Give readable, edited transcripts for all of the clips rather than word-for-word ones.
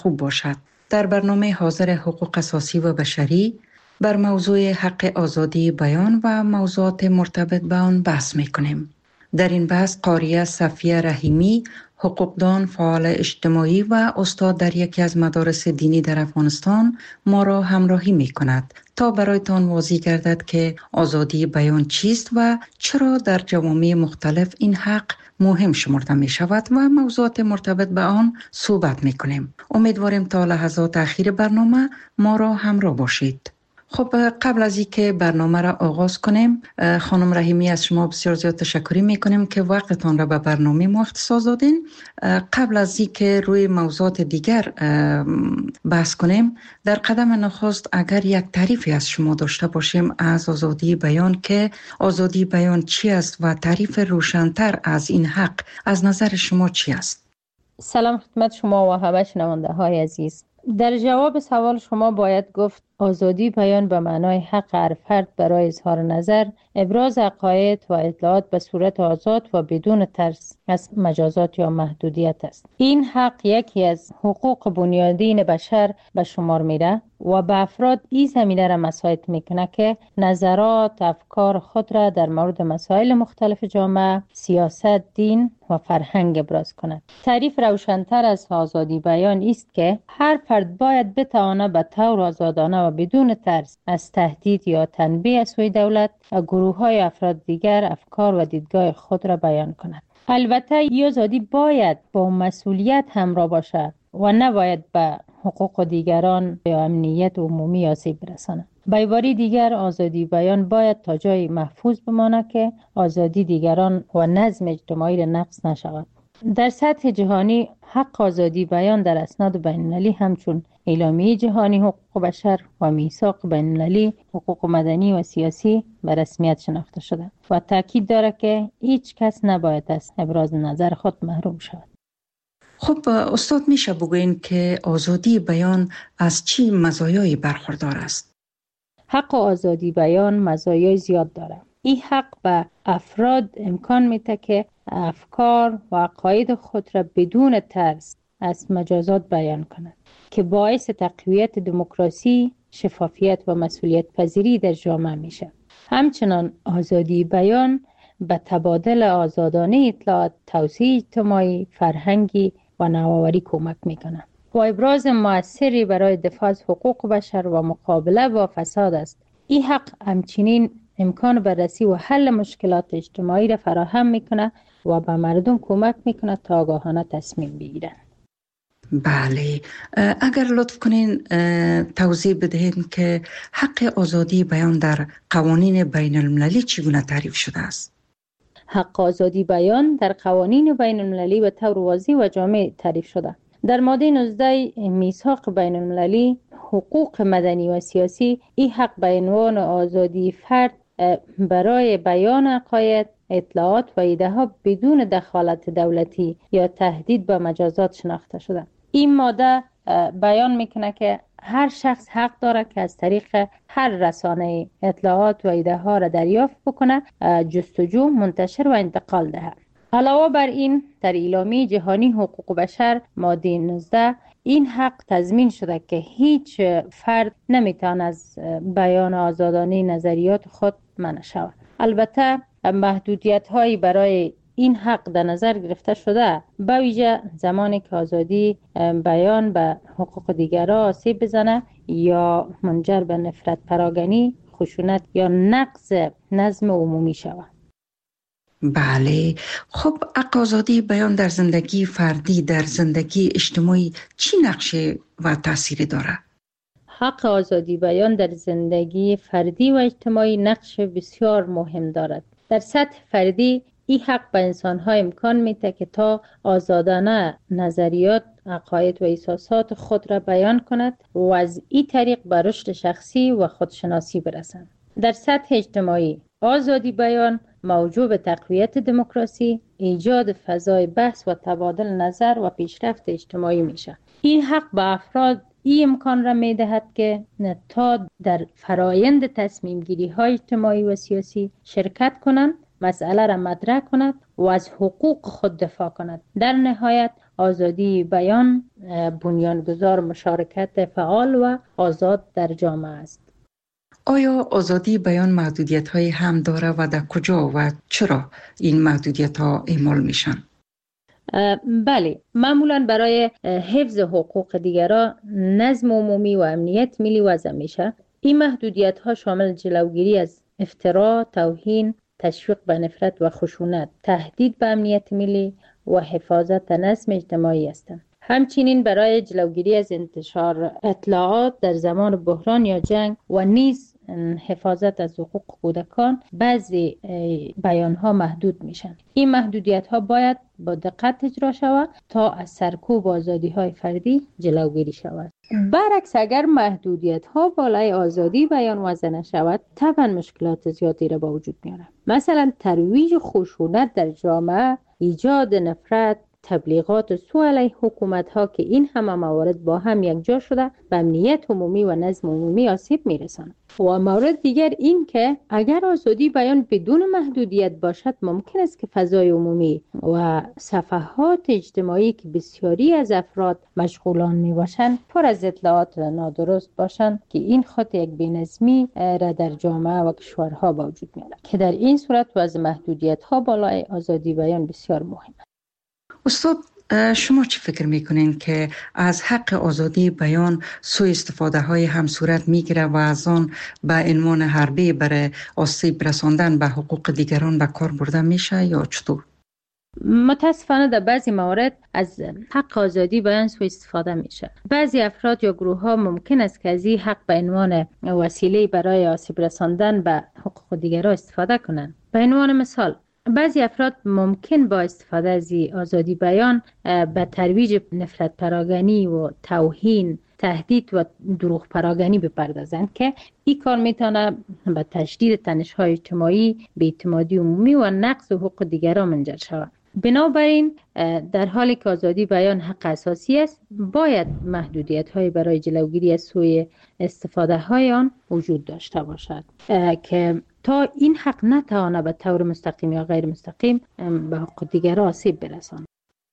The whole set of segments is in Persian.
خوب باشد. در برنامه حاضر حقوق اساسی و بشری بر موضوع حق آزادی بیان و موضوعات مرتبط به آن بحث می‌کنیم. در این بحث قاریه صفیه رحیمی، حقوقدان، فعال اجتماعی و استاد در یکی از مدارس دینی در افغانستان ما را همراهی می‌کند تا برایتان واضح گردد که آزادی بیان چیست و چرا در جوامع مختلف این حق مهم شمرده می شود و موضوعات مرتبط به آن صحبت می کنیم. امیدواریم تا لحظات اخیر برنامه ما را همراه باشید. خب قبل از اینکه برنامه را آغاز کنیم، خانم رحیمی از شما بسیار زیاد تشکر می کنیم که وقتتان را به برنامه ما اختصاص دادین. قبل از اینکه روی موضوعات دیگر بحث کنیم، در قدم نخست اگر یک تعریفی از شما داشته باشیم از آزادی بیان، که آزادی بیان چی است و تعریف روشن‌تر از این حق از نظر شما چی است؟ سلام خدمت شما و همه شنونده های عزیز. در جواب سوال شما باید گفت آزادی بیان به معنای حق هر فرد برای اظهار نظر، ابراز عقاید و اطلاعات به صورت آزاد و بدون ترس از مجازات یا محدودیت است. این حق یکی از حقوق بنیادین بشر به شمار میره و به افراد این زمینه را مساعد میکنه که نظرات، افکار خود را در مورد مسائل مختلف جامعه، سیاست، دین و فرهنگ ابراز کند. تعریف روشن‌تر از آزادی بیان است که هر فرد باید بتواند به طور آزادانه و بدون ترس از تهدید یا تنبیه از سوی دولت و گروه‌های افراد دیگر افکار و دیدگاه خود را بیان کند. البته این آزادی باید با مسئولیت همراه باشد و نباید به حقوق دیگران یا امنیت عمومی آسیب برساند. به عبارت دیگر، آزادی بیان باید تا جای محفوظ بماند که آزادی دیگران و نظم اجتماعی را نقض نشود. در سطح جهانی حق آزادی بیان در اسناد بین‌المللی همچون اعلامیه جهانی حقوق بشر و میثاق بین‌المللی حقوق مدنی و سیاسی به رسمیت شناخته شده و تاکید دارد که هیچ کس نباید از ابراز نظر خود محروم شود. خب استاد، میشه بگوین که آزادی بیان از چی مزایایی برخوردار است؟ حق آزادی بیان مزایای زیاد دارد. این حق به افراد امکان میده که افکار و عقاید خود را بدون ترس از مجازات بیان کنند که باعث تقویت دموکراسی، شفافیت و مسئولیت پذیری در جامعه میشه. همچنان آزادی بیان به تبادل آزادانه اطلاعات، توسعه اجتماعی، فرهنگی و نوآوری کمک میکنه و ابراز مؤثری برای دفاع از حقوق بشر و مقابله با فساد است. این حق همچنین امکان بررسی و حل مشکلات اجتماعی را فراهم میکنه و به مردم کمک میکنه تا آگاهانه تصمیم بگیرن. بله، اگر لطف کنین توضیح بدهید که حق آزادی بیان در قوانین بین المللی چگونه تعریف شده است؟ حق آزادی بیان در قوانین بین المللی به طور واضح و جامع تعریف شده. در ماده 19 میثاق بین المللی حقوق مدنی و سیاسی این حق به عنوان آزادی فرد برای بیان عقاید، اطلاعات و ایده ها بدون دخالت دولتی یا تهدید به مجازات شناخته شده. این ماده بیان میکنه که هر شخص حق داره که از طریق هر رسانه اطلاعات و ایده ها را دریافت بکنه، جستجو، منتشر و انتقال دهد. علاوه بر این، در اعلامیه جهانی حقوق بشر ماده 19 این حق تضمین شده که هیچ فرد نمیتواند از بیان آزادانه نظریات خود منع شود. البته محدودیت هایی برای این حق در نظر گرفته شده، به ویژه زمانی که آزادی بیان به حقوق دیگران آسیب بزنه یا منجر به نفرت پراگنی، خشونت یا نقض نظم عمومی شود. بله، خب حق آزادی بیان در زندگی فردی، در زندگی اجتماعی چی نقشه و تأثیری داره؟ حق آزادی بیان در زندگی فردی و اجتماعی نقش بسیار مهم دارد. در سطح فردی این حق به انسان‌ها امکان میده که تا آزادانه نظریات، عقاید و احساسات خود را بیان کند و از این طریق به رشد شخصی و خودشناسی برسند. در سطح اجتماعی آزادی بیان موجب به تقویت دموکراسی، ایجاد فضای بحث و تبادل نظر و پیشرفت اجتماعی میشه. این حق به افراد این امکان را میدهد که تا در فرایند تصمیم گیری های اجتماعی و سیاسی شرکت کنند، مسئله را مطرح کند و از حقوق خود دفاع کند. در نهایت آزادی بیان بنیانگذار مشارکت فعال و آزاد در جامعه است. آیا آزادی بیان محدودیت های هم داره و در کجا و چرا این محدودیت ها اعمال میشن؟ بله، معمولا برای حفظ حقوق دیگران، نظم عمومی و امنیت ملی وضع میشه. این محدودیت ها شامل جلوگیری از افترا، توهین، تشویق به نفرت و خشونت، تهدید به امنیت ملی و حفاظت نظم اجتماعی هستند. همچنین برای جلوگیری از انتشار اطلاعات در زمان بحران یا جنگ و نیز حفاظت از حقوق کودکان بعضی بیان ها محدود میشن. این محدودیت ها باید با دقت اجرا شود تا از سرکوب آزادی های فردی جلوگیری شود. برعکس اگر محدودیت ها بالای آزادی بیان وضع نشود، طبعا مشکلات زیادی را با وجود میاره. مثلا ترویج خشونت در جامعه، ایجاد نفرت، تبلیغات سوء علیه حکومت ها که این همه موارد با هم یکجا شده به امنیت عمومی و نظم عمومی آسیب میرساند. و مورد دیگر این که اگر آزادی بیان بدون محدودیت باشد، ممکن است که فضای عمومی و صفحات اجتماعی که بسیاری از افراد مشغولان می باشند پر از اطلاعات نادرست باشند که این خود یک بی‌نظمی را در جامعه و کشورها با وجود میارد که در این صورت وضع محدودیت ها بالای آزادی بیان بسیار مهم است. استاد، شما چی فکر میکنین که از حق آزادی بیان سوء استفاده های هم صورت میگیره و از آن به عنوان حربه برای آسیب رساندن به حقوق دیگران به کار برده میشه یا چطور؟ متاسفانه در بعضی موارد از حق آزادی بیان سوء استفاده میشه. بعضی افراد یا گروه ها ممکن است که از این حق به عنوان وسیله برای آسیب رساندن به حقوق دیگران استفاده کنند. به عنوان مثال، بعضی افراد ممکن با استفاده از آزادی بیان به ترویج نفرت پراگنی و توهین، تهدید و دروغ پراگنی بپردازند که این کار میتونه به تشدید تنش‌های اجتماعی، بی‌اعتمادی عمومی و نقض حقوق دیگران منجر شود. بنابراین در حالی که آزادی بیان حق اساسی است، باید محدودیت‌های برای جلوگیری از سوء استفاده های آن وجود داشته باشد که تا این حق نتواند به طور مستقیم یا غیر مستقیم به حقوق دیگران آسیب برساند.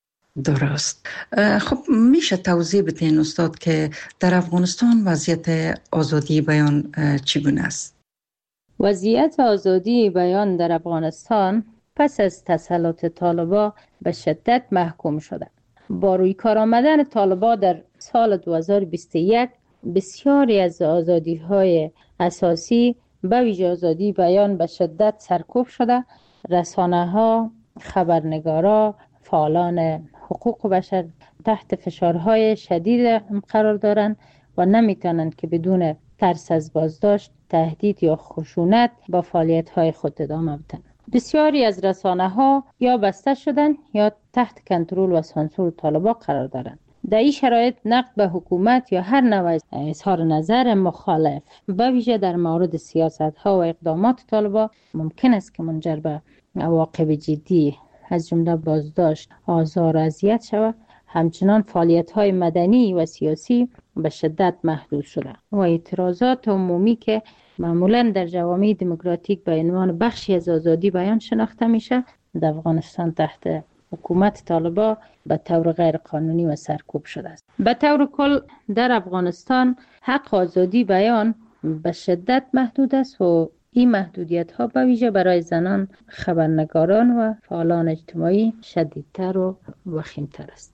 درست. خب میشه توضیح بدین استاد که در افغانستان وضعیت آزادی بیان چگونه است؟ وضعیت آزادی بیان در افغانستان پس از تسلط طالبان به شدت محکوم شده. با روی کار آمدن طالبان در سال 2021 بسیاری از آزادی‌های اساسی به ویژه آزادی بیان به شدت سرکوب شده. رسانه‌ها، خبرنگارا، فعالان حقوق بشر تحت فشارهای شدید قرار دارند و نمیتونند که بدون ترس از بازداشت، تهدید یا خشونت با فعالیت‌های خود ادامه بدن. بسیاری از رسانه‌ها یا بسته شدن یا تحت کنترل و سانسور طالبان قرار دارند. در این شرایط نقد به حکومت یا هر نوع اظهار نظر مخالف به ویژه در مورد سیاست‌ها و اقدامات طالبان ممکن است که منجر به عواقب جدی از جمله بازداشت، آزار و اذیت شود. همچنان فعالیت‌های مدنی و سیاسی به شدت محدود شده و اعتراضات عمومی که معمولاً در جوامع دموکراتیک به عنوان بخشی از آزادی بیان شناخته میشه، در افغانستان تحت حکومت طالبان به طور غیر قانونی و سرکوب شده است. به طور کل در افغانستان حق آزادی بیان به شدت محدود است و این محدودیت ها به ویژه برای زنان، خبرنگاران و فعالان اجتماعی شدیدتر و وخیمتر است.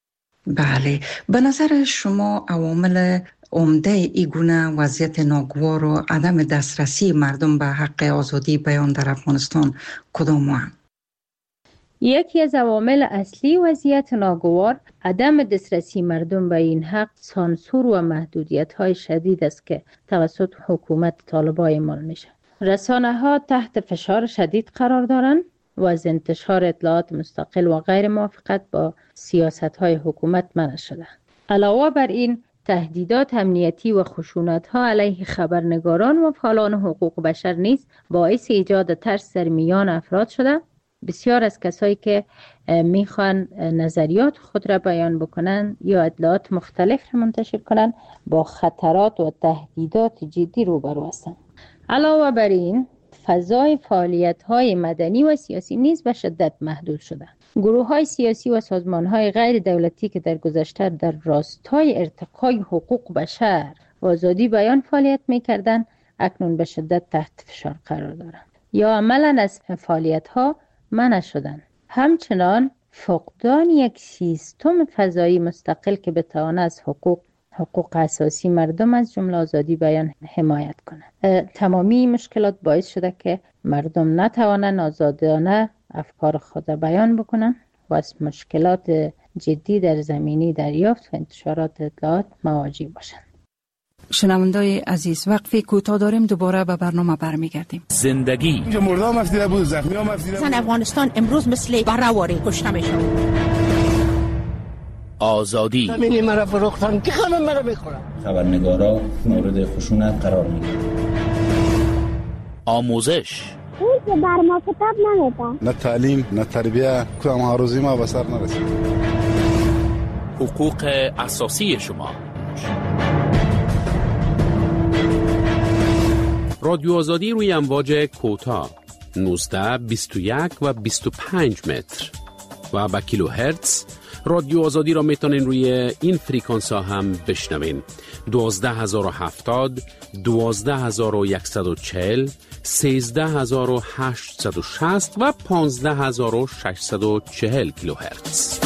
بله، به نظر شما عوامل عمده ای گونه وضعیت ناگوار و عدم دسترسی مردم به حق آزادی بیان در افغانستان کدام هستند؟ یکی از عوامل اصلی وضعیت ناگوار عدم دسترسی مردم به این حق سانسور و محدودیت‌های شدید است که توسط حکومت طالبان اعمال میشه. رسانه‌ها تحت فشار شدید قرار دارند و از انتشار اطلاعات مستقل و غیر موافقت با سیاست‌های حکومت منع شده. علاوه بر این، تهدیدات امنیتی و خشونت‌ها علیه خبرنگاران و فعالان حقوق بشر نیز باعث ایجاد ترس در میان افراد شده. بسیار از کسایی که میخوان نظریات خود را بیان بکنن یا اطلاعات مختلف را منتشر کنن با خطرات و تهدیدات جدی روبرو هستند. علاوه بر این، فضای فعالیت‌های مدنی و سیاسی نیز به شدت محدود شده. گروه‌های سیاسی و سازمان‌های غیر دولتی که در گذشته در راستای ارتقای حقوق بشر و آزادی بیان فعالیت می‌کردند، اکنون به شدت تحت فشار قرار دارند یا عملاً از فعالیت‌ها منع شدند. همچنان فقدان یک سیستم فضایی مستقل که بتواند از حقوق اساسی مردم از جمله آزادی بیان حمایت کند. تمامی مشکلات باعث شده که مردم نتوانند آزادانه افکار خود بیان بکنند و از مشکلات جدی در زمینه دریافت و انتشارات اطلاعات مواجه باشند. شنوندای عزیز، وقفه کوتاه داریم، دوباره به برنامه برمیگردیم. زندگی اینجا مردم مفیده بود، زخمی ها مفیده بود. افغانستان امروز مثل برهواری کشته میشه. آزادی زمینی مرا فروختن که خانم مرا بخورن. خبرنگارا مورد خشونت قرار میگیرن. آموزش اون که بر ما کتاب نمیده، نه تعلیم نه تربیه، کدام هاروزی ما به سر نرسید. حقوق اساسی شما. رادیو آزادی روی امواج کوتاه 19 21 و 25 متر و با کیلو هرتز. رادیو آزادی را میتونین روی این فریکانس ها هم بشنوین. 12070 12140 13860 و 15640 کیلو هرتز.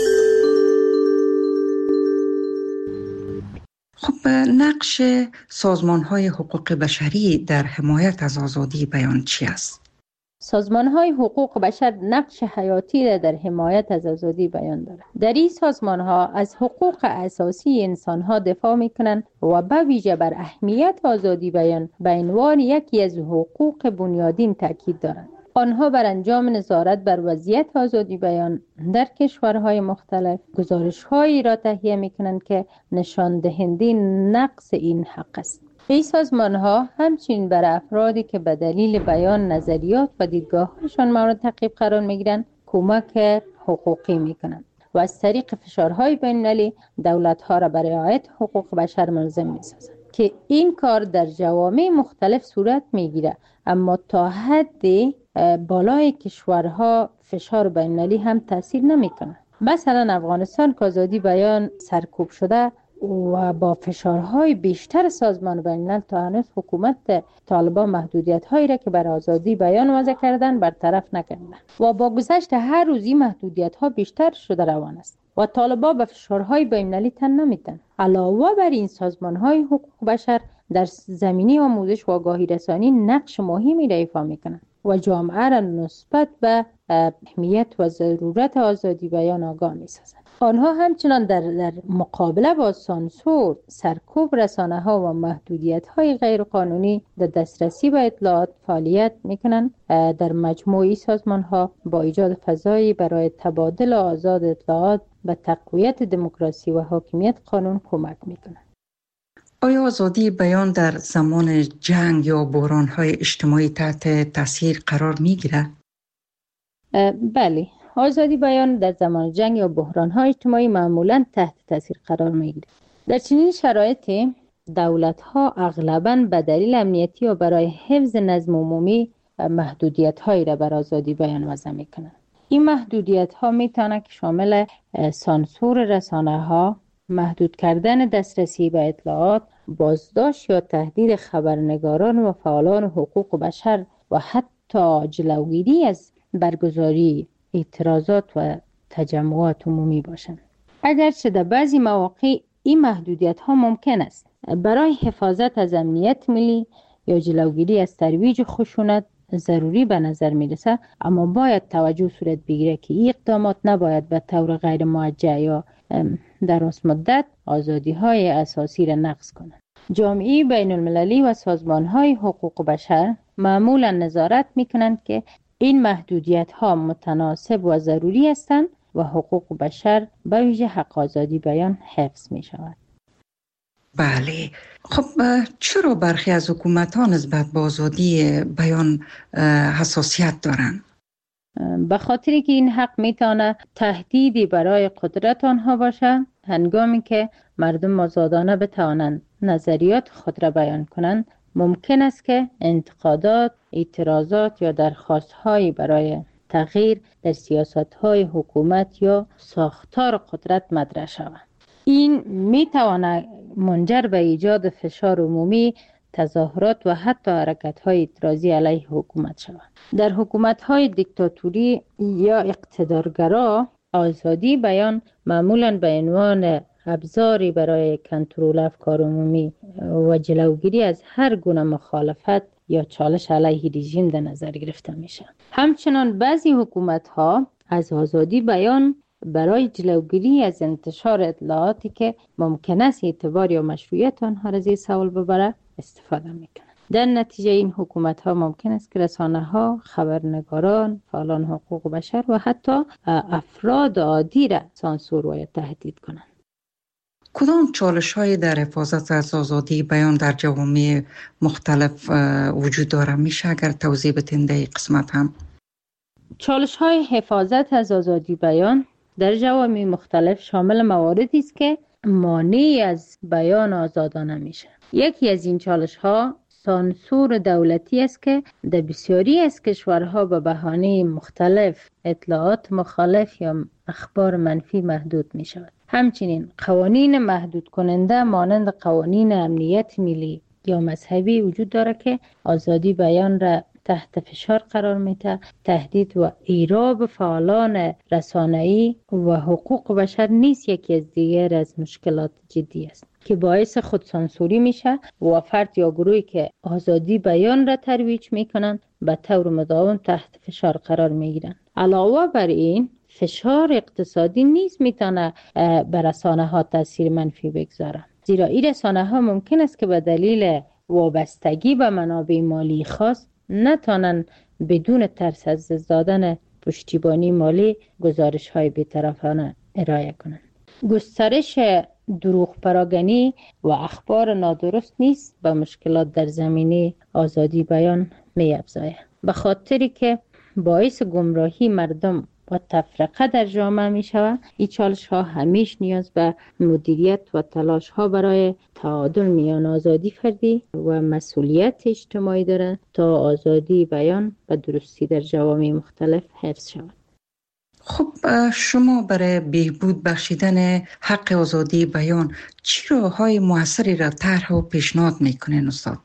خب نقش سازمان‌های حقوق بشری در حمایت از آزادی بیان چی است؟ سازمان‌های حقوق بشر نقش حیاتی را در حمایت از آزادی بیان دارند. در این سازمان‌ها از حقوق اساسی انسان‌ها دفاع می‌کنند و به ویژه بر اهمیت آزادی بیان به عنوان یکی از حقوق بنیادین تاکید دارند. آنها بر انجام نظارت بر وضعیت آزادی بیان در کشورهای مختلف گزارش‌هایی را تهیه می‌کنند که نشان دهنده نقص این حق است. این سازمان‌ها همچنین بر افرادی که به دلیل بیان نظریات و دیدگاه‌هایشان مورد تعقیب قرار می‌گیرند کمک حقوقی می‌کنند و از طریق فشارهای بین‌المللی دولت‌ها را برای رعایت حقوق بشر ملزم می‌سازند که این کار در جوامع مختلف صورت می‌گیرد، اما تا حدی بالای کشورها فشار بین‌المللی هم تاثیر نمی‌کند. مثلا افغانستان که آزادی بیان سرکوب شده و با فشارهای بیشتر سازمان بین‌الملل تا هنوز حکومت طالبان محدودیت‌هایی را که بر آزادی بیان وضع کردن برطرف نکردند و با گذشت هر روزی محدودیت‌ها بیشتر شده روان است و طالبان به فشارهای بین‌المللی تن نمی‌دهند. علاوه بر این سازمان‌های حقوق بشر در زمینه آموزش و آگاهی رسانی نقش مهمی را ایفا می‌کنند و جامعه را نسبت به اهمیت و ضرورت آزادی بیان آگاه می‌سازند. آنها همچنان در مقابله با سانسور، سرکوب رسانه‌ها و محدودیت‌های غیرقانونی در دسترسی به اطلاعات فعالیت می‌کنند. در مجموعی سازمان‌ها با ایجاد فضایی برای تبادل آزاد اطلاعات به تقویت دموکراسی و حاکمیت قانون کمک می‌کنند. آیا آزادی بیان در زمان جنگ یا بحران‌های اجتماعی تحت تاثیر قرار می‌گیرد؟ بله، آزادی بیان در زمان جنگ یا بحران‌های اجتماعی معمولاً تحت تاثیر قرار می‌گیرد. در چنین شرایطی دولت‌ها اغلباً به دلیل امنیتی و برای حفظ نظم عمومی محدودیت‌هایی را بر آزادی بیان وضع می‌کنند. این محدودیت‌ها می‌تواند که شامل سانسور رسانه‌ها، محدود کردن دسترسی به اطلاعات، بازداشت یا تهدید خبرنگاران و فعالان حقوق بشر و حتی جلوگیری از برگزاری اعتراضات و تجمعات عمومی باشند. اگرچه در بعضی مواقع این محدودیت‌ها ممکن است برای حفاظت از امنیت ملی یا جلوگیری از ترویج خشونت ضروری به نظر می‌رسد، اما باید توجه صورت بگیرد که این اقدامات نباید به طور غیر موجه یا در راست مدت آزادی‌های اساسی را نقض کنند. جامعه بین‌المللی و سازمان‌های حقوق بشر معمولاً نظارت می‌کنند که این محدودیت‌ها متناسب و ضروری هستند و حقوق بشر به ویژه حق آزادی بیان حفظ می‌شود. بله. خب چرا برخی از حکومت‌ها نسبت به آزادی بیان حساسیت دارند؟ به خاطری که این حق میتونه تهدیدی برای قدرت آنها باشه، هنگامی که مردم آزادانه بتوانند نظریات خود را بیان کنند، ممکن است که انتقادات، اعتراضات یا درخواست‌هایی برای تغییر در سیاست‌های حکومت یا ساختار قدرت مطرح شود. این می‌تواند منجر به ایجاد فشار عمومی، تظاهرات و حتی حرکت‌های اعتراضی علیه حکومت شود. در حکومت‌های دیکتاتوری یا اقتدارگرا آزادی بیان معمولاً به عنوان ابزاری برای کنترل افکار عمومی و جلوگیری از هر گونه مخالفت یا چالش علیه رژیم در نظر گرفته میشه. همچنان بعضی حکومت‌ها از آزادی بیان برای جلوگیری از انتشار اطلاعاتی که ممکن است اعتبار یا مشروعیت آنها را زیر سوال ببره استفاده میکنند. در نتیجه این حکومت‌ها ممکن است که رسانه‌ها، خبرنگاران، فعالان حقوق بشر و حتی افراد عادی را سانسور و تهدید کنند. کدام چالش‌های در حفاظت از آزادی بیان در جوامع مختلف وجود داره؟ میشه اگر توضیح بدین در این قسمت هم؟ چالش‌های حفاظت از آزادی بیان در جوامع مختلف شامل مواردی است که مانع از بیان آزادانه میشه. یکی از این چالش‌ها سانسور دولتی است که در بسیاری از کشورها به بهانه مختلف اطلاعات مخالف یا اخبار منفی محدود می شود. همچنین قوانین محدود کننده مانند قوانین امنیت ملی یا مذهبی وجود دارد که آزادی بیان را تحت فشار قرار میده. تهدید و ایراب فعالان رسانه‌ای و حقوق بشر نیز یکی از دیگر از مشکلات جدی است که باعث خودسانسوری میشه و فرد یا گروهی که آزادی بیان را ترویج میکنن به طور مداوم تحت فشار قرار میگیرن. علاوه بر این فشار اقتصادی نیز میتونه بر رسانه‌ها تاثیر منفی بگذاره، زیرا این رسانه‌ها ممکن است که به دلیل وابستگی به منابع مالی خاص نتوانند بدون ترس از دادن پشتیبانی مالی گزارش‌های بی‌طرفانه ارائه کنند. گسترش دروغ پراگنی و اخبار نادرست نیست به مشکلات در زمینه آزادی بیان می‌افزاید، به خاطری که باعث گمراهی مردم و تفرقه در جامعه می شود. این چالش ها همیش نیاز به مدیریت و تلاش ها برای تعادل میان آزادی فردی و مسئولیت اجتماعی دارند تا آزادی بیان و درستی در جوامع مختلف حفظ شود. خب شما برای بهبود بخشیدن حق آزادی بیان چی راه‌های موثری را طرح و پیشنهاد میکنین استاد؟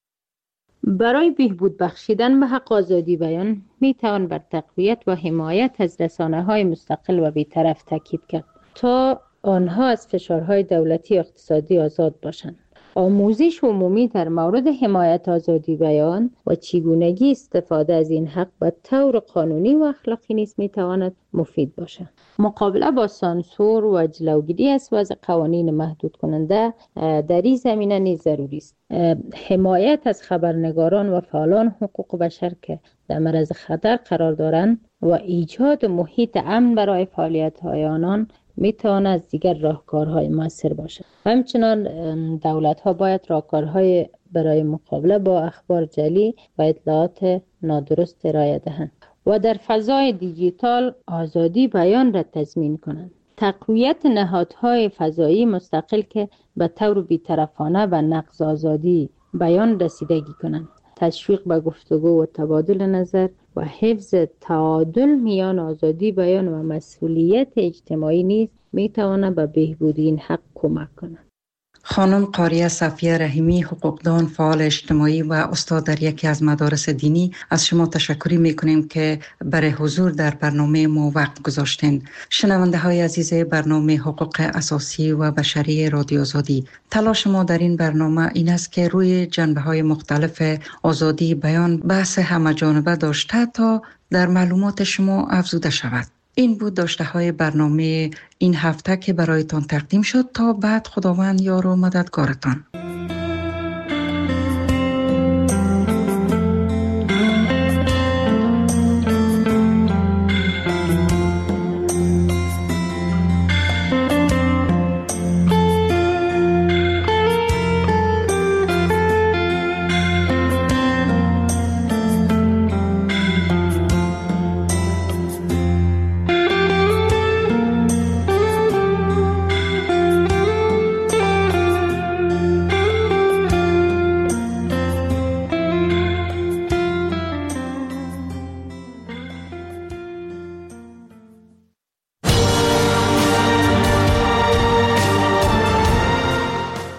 برای بهبود بخشیدن به حق آزادی بیان می توان بر تقویت و حمایت از رسانه‌های مستقل و بی‌طرف تاکید کرد تا آنها از فشارهای دولتی و اقتصادی آزاد باشند. آموزش عمومی در مورد حمایت آزادی بیان و چگونگی استفاده از این حق به طور قانونی و اخلاقی نیز می تواند مفید باشد. مقابله با سانسور و جلوگیری از وضع قوانین محدود کننده در این زمینه نیز ضروری است. حمایت از خبرنگاران و فعالان حقوق بشر که در معرض خطر قرار دارند و ایجاد محیط امن برای فعالیت‌های آنان میتواند از دیگر راهکارهای موثر باشد. همچنان دولت‌ها باید راهکارهای برای مقابله با اخبار جعلی و اطلاعات نادرست ارائه دهند و در فضای دیجیتال آزادی بیان را تضمین کنند. تقویت نهادهای فضایی مستقل که به طور بی‌طرفانه و نقض آزادی بیان رسیدگی کنند. تشویق به گفتگو و تبادل نظر و حفظ تعادل میان آزادی بیان و مسئولیت اجتماعی نیز میتواند به بهبود این حق کمک کند. خانم قاریه صفیه رحیمی، حقوقدان، فعال اجتماعی و استاد در یکی از مدارس دینی، از شما تشکر میکنیم که برای حضور در برنامه ما وقت گذاشتین. شنونده های عزیز برنامه حقوق اساسی و بشری رادیو آزادی، تلاش ما در این برنامه این است که روی جنبه های مختلف آزادی بیان بحث همه‌جانبه داشته تا در معلومات شما افزوده شود. این بود داشته های برنامه این هفته که برایتان تقدیم شد. تا بعد خداوند یار و مددگارتان.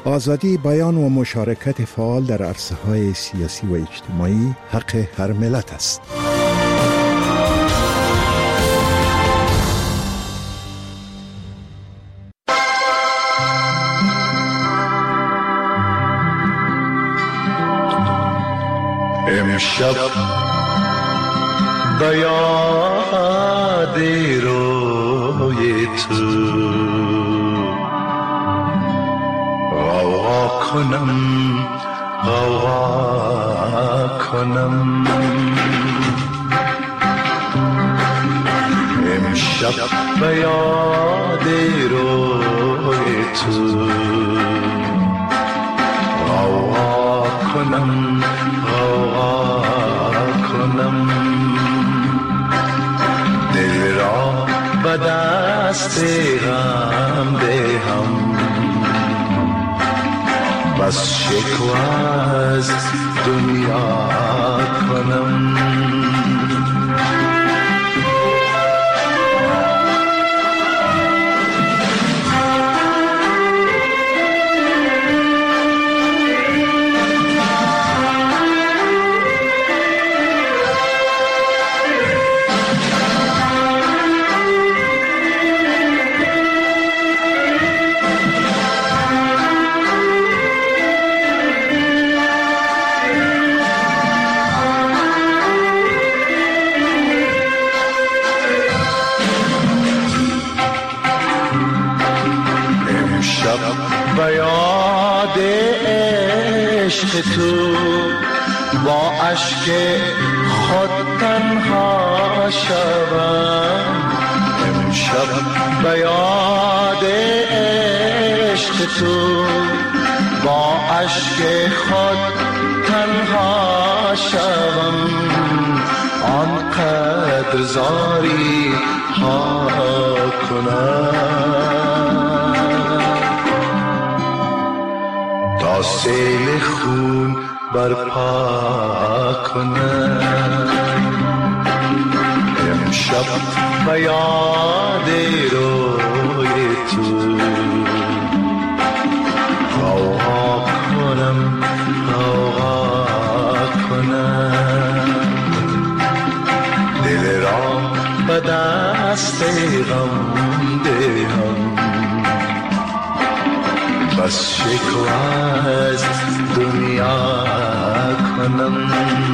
آزادی بیان و مشارکت فعال در عرصه‌های سیاسی و اجتماعی حق هر ملت است. امشب به یاد روی تو غوغا کنم امشب به یاد روی تو غوغا کنم دل را به دست غم دهم بس شکوه از دنیا کنم به یاد عشق تو با اشک خود تنها شوم امشب به یاد عشق تو با اشک خود تنها شوم آنقدر زاری ها کنم تا سیل خون برپا کنم امشب به یاد روی تو غوغا کنم دل را به دست غم دهم بس شکوه از دنیا کنم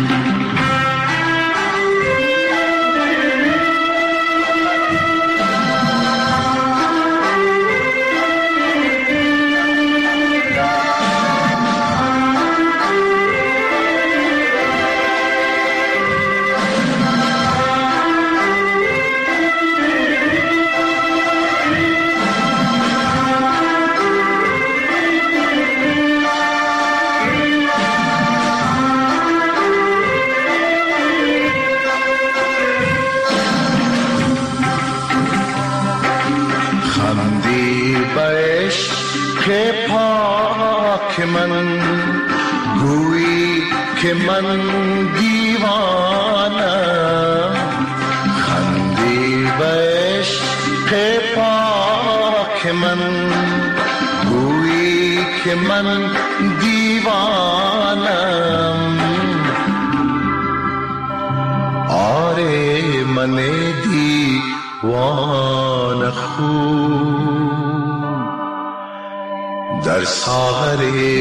که من گویی که من دیوانم خندی به عشق پاک من گویی که من دیوانم آره من دیوان خون در ساغر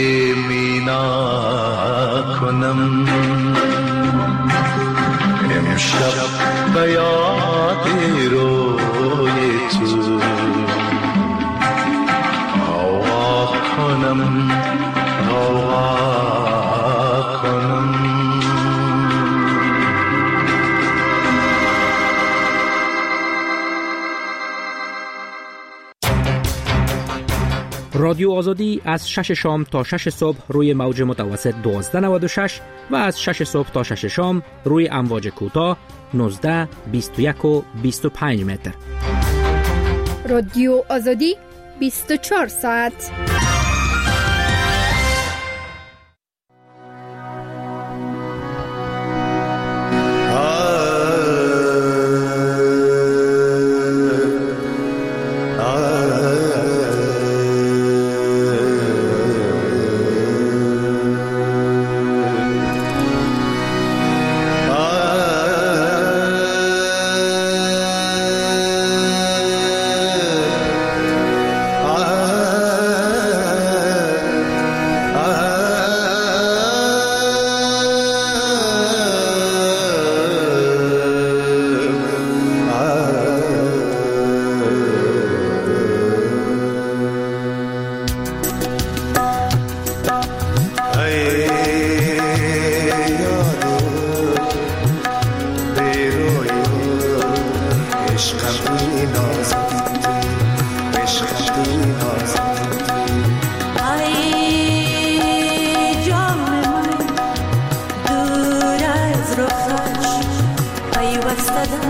مینا کنم امشب به یاد روی تو غوغا کنم رادیو آزادی از 6 شام تا 6 صبح روی موج متوسط 1296 و از 6 صبح تا 6 شام روی امواج کوتاه 19, 21 و 25 متر. رادیو آزادی 24 ساعت.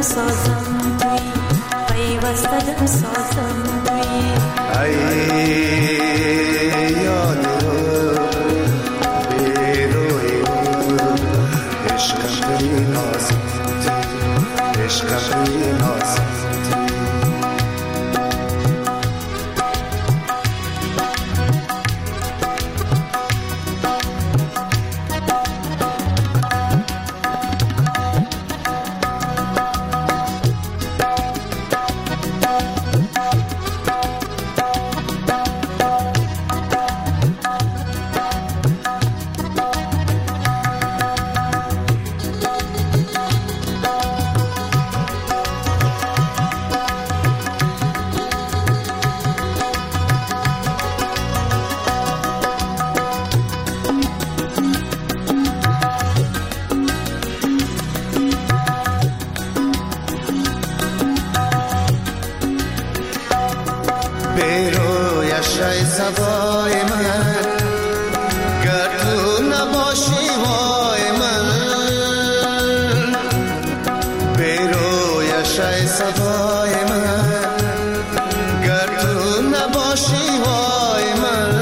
دم سازم توی پیوسته دم سازم توی ای یاد بیروی عشق توی نازم توی عشق توی نازم سوای من گر تو نباشی وای من بیرویش ای سوای من گر تو نباشی وای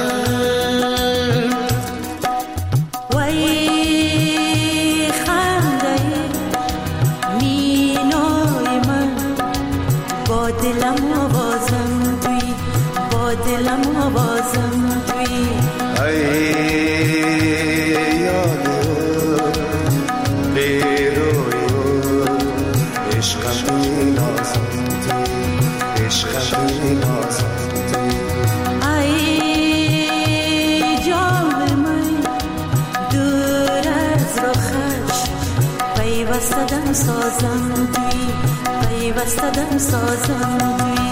من وای خنده مینای من با دلم آوازم توی با دلم آوازم توی ای یادو بیروی عشق توی نازم توی عشق توی نازم توی ای جام من دور از رخش پیوسته دم سازم توی پیوسته دم سازم توی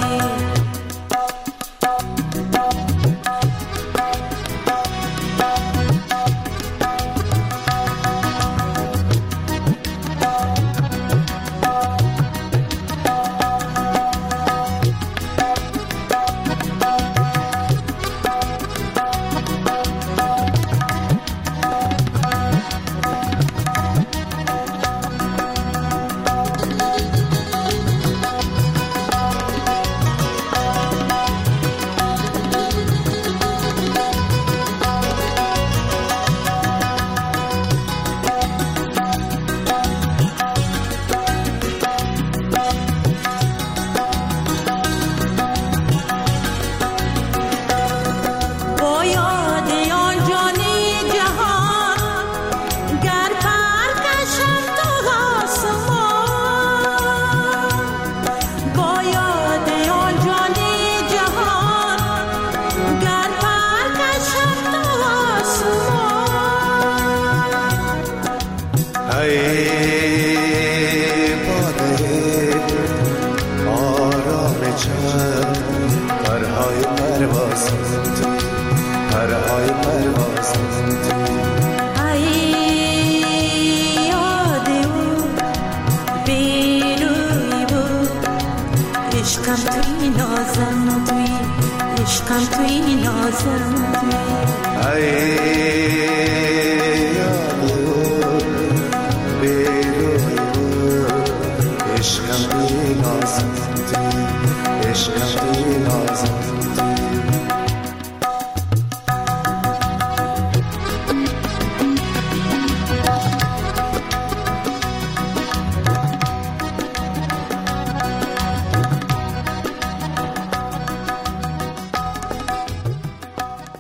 پرهای پروازم ای یادی بود بیروی بود عشقم توی نازم توی عشقم توی نازم توی